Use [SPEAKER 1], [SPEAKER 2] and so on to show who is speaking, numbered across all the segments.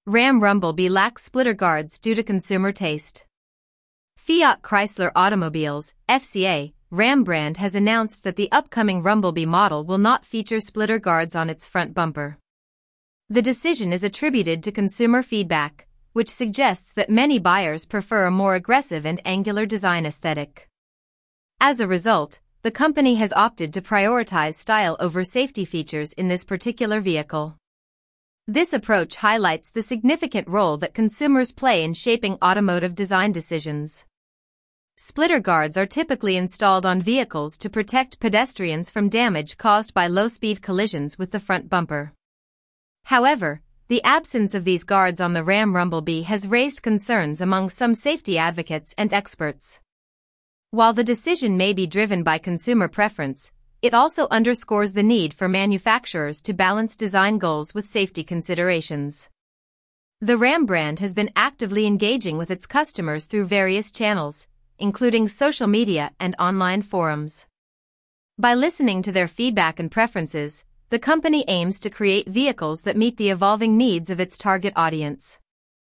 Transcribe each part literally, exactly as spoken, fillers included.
[SPEAKER 1] Ram Rumblebee lacks splitter guards due to consumer taste. Fiat Chrysler Automobiles, F C A, Ram brand has announced that the upcoming Rumblebee model will not feature splitter guards on its front bumper. The decision is attributed to consumer feedback, which suggests that many buyers prefer a more aggressive and angular design aesthetic. As a result, the company has opted to prioritize style over safety features in this particular vehicle. This approach highlights the significant role that consumers play in shaping automotive design decisions. Splitter guards are typically installed on vehicles to protect pedestrians from damage caused by low-speed collisions with the front bumper. However, the absence of these guards on the Ram Rumblebee has raised concerns among some safety advocates and experts. While the decision may be driven by consumer preference, it also underscores the need for manufacturers to balance design goals with safety considerations. The Ram brand has been actively engaging with its customers through various channels, including social media and online forums. By listening to their feedback and preferences, the company aims to create vehicles that meet the evolving needs of its target audience.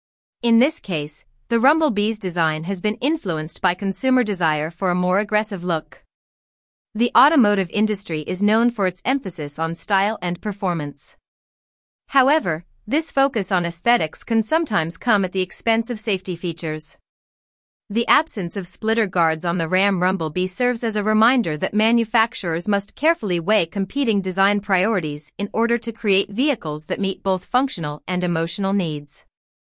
[SPEAKER 1] In this case, the Rumblebee's design has been influenced by consumer desire for a more aggressive look. The automotive industry is known for its emphasis on style and performance. However, this focus on aesthetics can sometimes come at the expense of safety features. The absence of splitter guards on the Ram Rumblebee serves as a reminder that manufacturers must carefully weigh competing design priorities in order to create vehicles that meet both functional and emotional needs.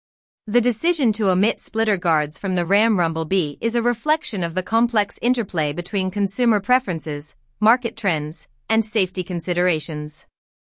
[SPEAKER 1] The decision to omit splitter guards from the Ram Rumblebee is a reflection of the complex interplay between consumer preferences, market trends, and safety considerations.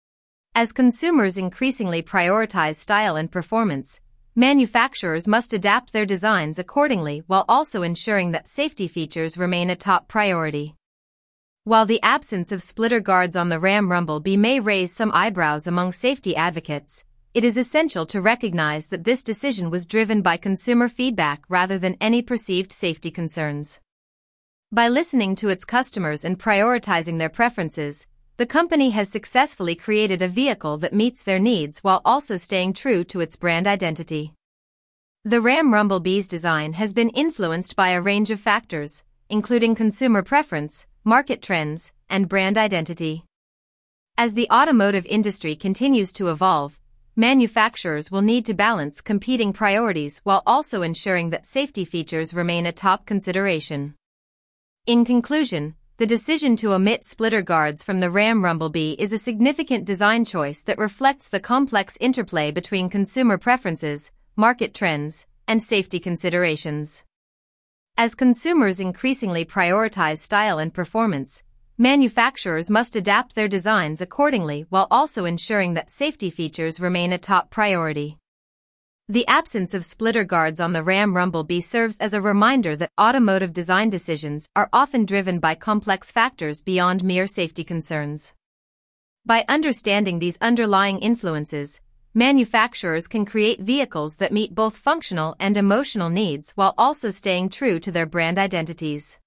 [SPEAKER 1] As consumers increasingly prioritize style and performance, manufacturers must adapt their designs accordingly while also ensuring that safety features remain a top priority. While the absence of splitter guards on the Ram Rumblebee may raise some eyebrows among safety advocates, it is essential to recognize that this decision was driven by consumer feedback rather than any perceived safety concerns. By listening to its customers and prioritizing their preferences, the company has successfully created a vehicle that meets their needs while also staying true to its brand identity. The Ram Rumblebee's design has been influenced by a range of factors, including consumer preference, market trends, and brand identity. As the automotive industry continues to evolve, manufacturers will need to balance competing priorities while also ensuring that safety features remain a top consideration. In conclusion, the decision to omit splitter guards from the Ram Rumblebee is a significant design choice that reflects the complex interplay between consumer preferences, market trends, and safety considerations. As consumers increasingly prioritize style and performance, manufacturers must adapt their designs accordingly while also ensuring that safety features remain a top priority. The absence of splitter guards on the Ram Rumblebee serves as a reminder that automotive design decisions are often driven by complex factors beyond mere safety concerns. By understanding these underlying influences, manufacturers can create vehicles that meet both functional and emotional needs while also staying true to their brand identities.